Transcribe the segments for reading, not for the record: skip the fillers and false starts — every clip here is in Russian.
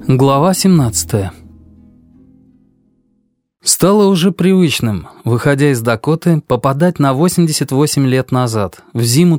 Глава 17. Стало уже привычным, выходя из Дакоты, попадать на 88 лет назад, в зиму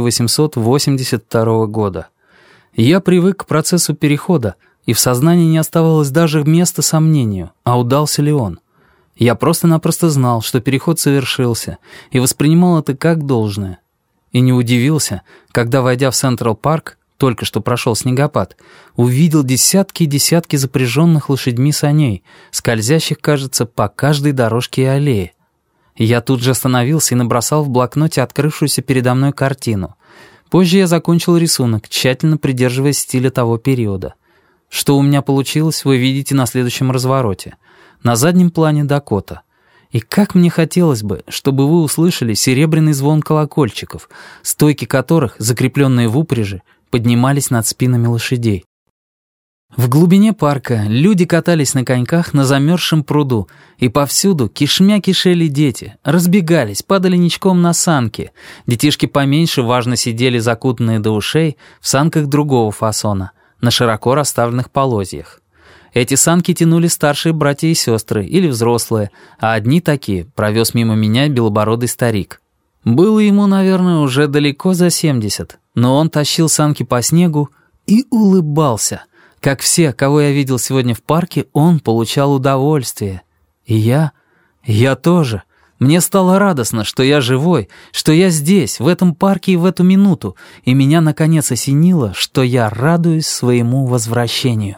1882 года. Я привык к процессу перехода, и в сознании не оставалось даже места сомнению, а удался ли он. Я просто-напросто знал, что переход совершился, и воспринимал это как должное. И не удивился, когда, войдя в Централ-парк, только что прошел снегопад, увидел десятки и десятки запряженных лошадьми саней, скользящих, кажется, по каждой дорожке и аллее. Я тут же остановился и набросал в блокноте открывшуюся передо мной картину. Позже я закончил рисунок, тщательно придерживаясь стиля того периода. Что у меня получилось, вы видите на следующем развороте. На заднем плане Дакота. И как мне хотелось бы, чтобы вы услышали серебряный звон колокольчиков, стойки которых, закрепленные в упряжи, поднимались над спинами лошадей. В глубине парка люди катались на коньках на замерзшем пруду, и повсюду кишмя кишели дети, разбегались, падали ничком на санки. Детишки поменьше важно сидели закутанные до ушей в санках другого фасона, на широко расставленных полозьях. Эти санки тянули старшие братья и сестры или взрослые, а одни такие провез мимо меня белобородый старик. Было ему, наверное, уже далеко за 70, но он тащил санки по снегу и улыбался. Как все, кого я видел сегодня в парке, он получал удовольствие. И я тоже. Мне стало радостно, что я живой, что я здесь, в этом парке и в эту минуту, и меня наконец осенило, что я радуюсь своему возвращению.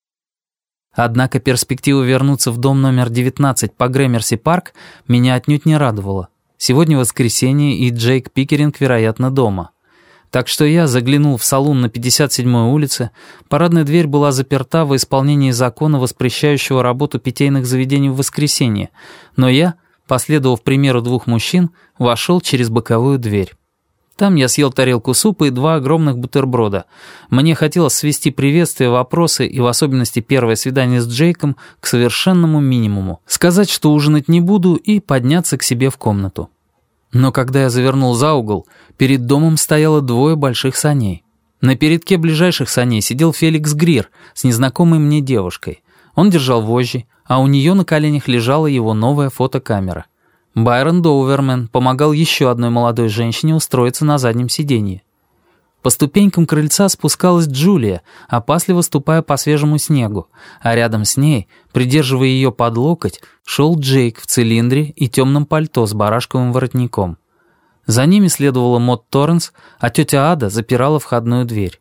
Однако перспектива вернуться в дом номер 19 по Грэмерси-парк меня отнюдь не радовала. Сегодня воскресенье, и Джейк Пикеринг, вероятно, дома. Так что я заглянул в салун на 57-й улице. Парадная дверь была заперта во исполнении закона, воспрещающего работу питейных заведений в воскресенье. Но я, последовав примеру двух мужчин, вошел через боковую дверь. Там я съел тарелку супа и 2 огромных бутерброда. Мне хотелось свести приветствия, вопросы и в особенности первое свидание с Джейком к совершенному минимуму. Сказать, что ужинать не буду, и подняться к себе в комнату. Но когда я завернул за угол, перед домом стояло 2 больших саней. На передке ближайших саней сидел Феликс Грир с незнакомой мне девушкой. Он держал вожжи, а у нее на коленях лежала его новая фотокамера. Байрон Доувермен помогал еще одной молодой женщине устроиться на заднем сиденье. По ступенькам крыльца спускалась Джулия, опасливо ступая по свежему снегу, а рядом с ней, придерживая ее под локоть, шел Джейк в цилиндре и темном пальто с барашковым воротником. За ними следовала Мод Торренс, а тетя Ада запирала входную дверь.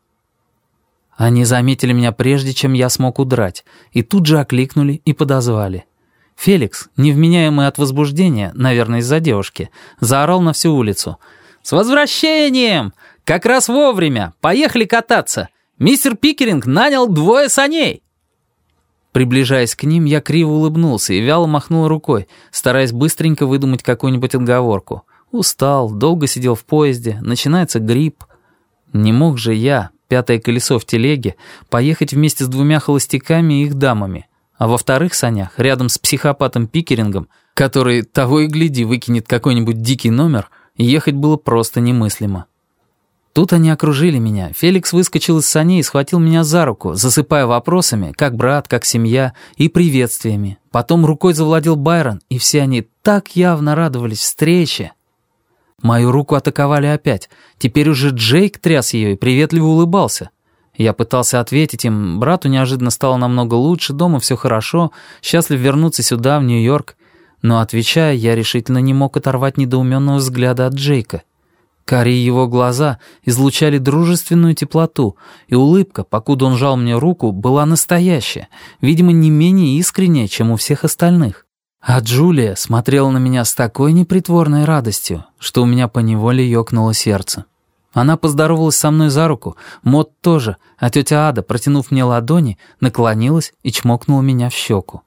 Они заметили меня прежде, чем я смог удрать, и тут же окликнули и подозвали. Феликс, невменяемый от возбуждения, наверное, из-за девушки, заорал на всю улицу. «С возвращением! Как раз вовремя! Поехали кататься! Мистер Пикеринг нанял 2 саней!» Приближаясь к ним, я криво улыбнулся и вяло махнул рукой, стараясь быстренько выдумать какую-нибудь отговорку. Устал, долго сидел в поезде, начинается грипп. Не мог же я, 5-е колесо в телеге, поехать вместе с 2 холостяками и их дамами. А во вторых санях, рядом с психопатом Пикерингом, который, того и гляди, выкинет какой-нибудь дикий номер, ехать было просто немыслимо. Тут они окружили меня. Феликс выскочил из саней и схватил меня за руку, засыпая вопросами, как брат, как семья, и приветствиями. Потом рукой завладел Байрон, и все они так явно радовались встрече. Мою руку атаковали опять. Теперь уже Джейк тряс ее и приветливо улыбался. Я пытался ответить им, брату неожиданно стало намного лучше, дома все хорошо, счастлив вернуться сюда, в Нью-Йорк. Но, отвечая, я решительно не мог оторвать недоуменного взгляда от Джейка. Карие его глаза излучали дружественную теплоту, и улыбка, покуда он жал мне руку, была настоящая, видимо, не менее искренняя, чем у всех остальных. А Джулия смотрела на меня с такой непритворной радостью, что у меня поневоле ёкнуло сердце. Она поздоровалась со мной за руку, Мод тоже, а тетя Ада, протянув мне ладони, наклонилась и чмокнула меня в щеку.